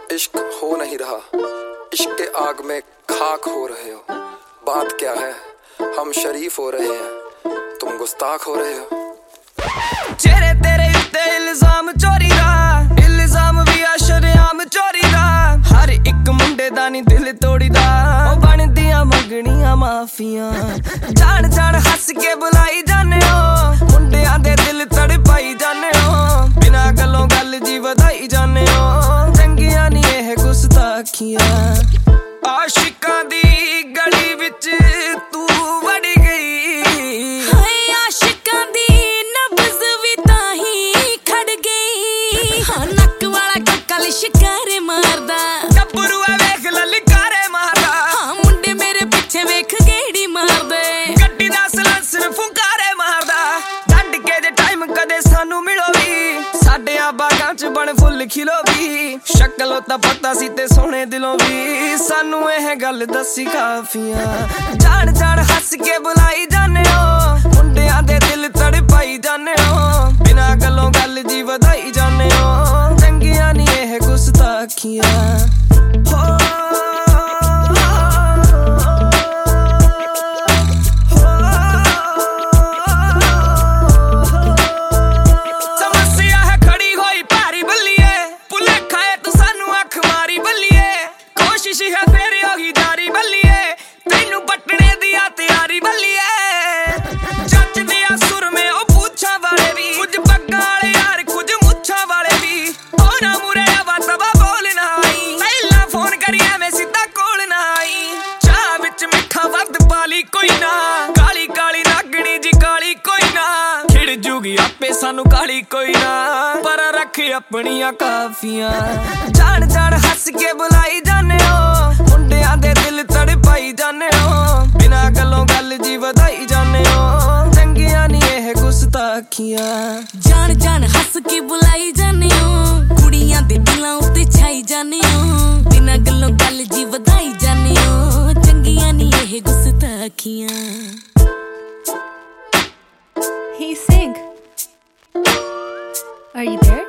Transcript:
इश्क हो नहीं रहा, इश्क के आग में खाक हो रहे हो। बात क्या है, हम शरीफ हो रहे हैं, तुम गुस्ताख हो रहे हो। चेहरे तेरे उत्ते इल्जाम चोरी दा, इल्जाम भी आ शरेआम चोरी दा। हर एक मुंडे दा नी दिल तोड़ी दा, ओ बनदियां मंगणियां माफियां। जान जान हस के बुलाई जाने हो, मुंडियां दे दिल तड़पाई जाने हो। बिना गल्लों गल जी वधाई जाने हो, चंगियां नी एह गुस्ताखियां। आशिकां दी गली विच तू वड़ी गई, हाय आशिकां दी नब्ज़ भी ताही खड़ गई। हाँ नक वाला कोकल शिकारे मारदा, गब्बरू वेख ललकारे मारदा। हाँ मुंडे मेरे पिछे वेख गेड़ी मारदे, गड्डी दा सलांसर फुंकारे मारदा। डंड के जे टाइम कदे सानू मिलो भी, साडे आ बागां च बण फुੱਲ खिलो भी। शक्लों ता पता सी ते सोहणे दिलों भी, सानू एह गल दसी काफियां। जान जान हस के बुलाई जाने हो, मुंडियां दे दिल तड़पाई जाने हो। बिना गल्लों गल जी वधाई जाने हो, चंगियां नी एह गुस्ताखियां। आपे सानू काली कोई ना, पर रख अपनियां काफियां। जान जान हस के बुलाई जाने हो, मुंडियां दे दिल तड़पाई जाने हो। बिना गल्लों गल जी वधाई जाने हो, चंगियां नी एह गुस्ताखियां। जान जान हस के बुलाई जाने हो, कुड़ियां दे दिलां उत्ते छाई जाने हो। बिना गल्लों गल जी वधाई जाने हो, चंगियां नी एह गुस्ताखियां। Hey, Sing. Are you there?